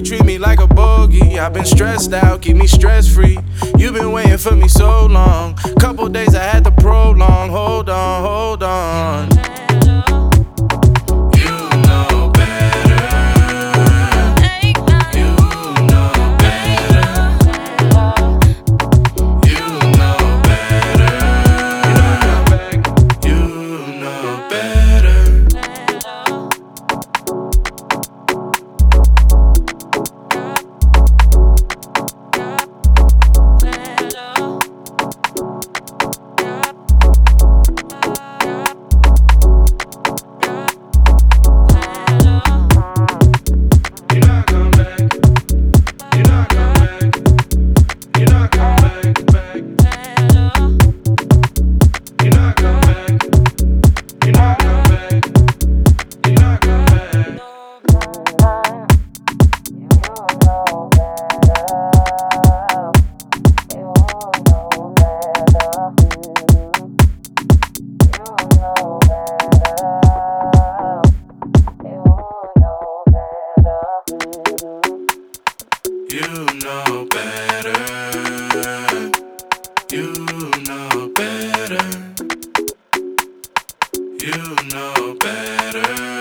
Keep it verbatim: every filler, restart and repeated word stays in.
treat me like a bogey. I've been stressed out, keep me stress free. You've been waiting for me so long. Couple days I had to prolong. Hold on, hold on. You know better. You know better. You know better.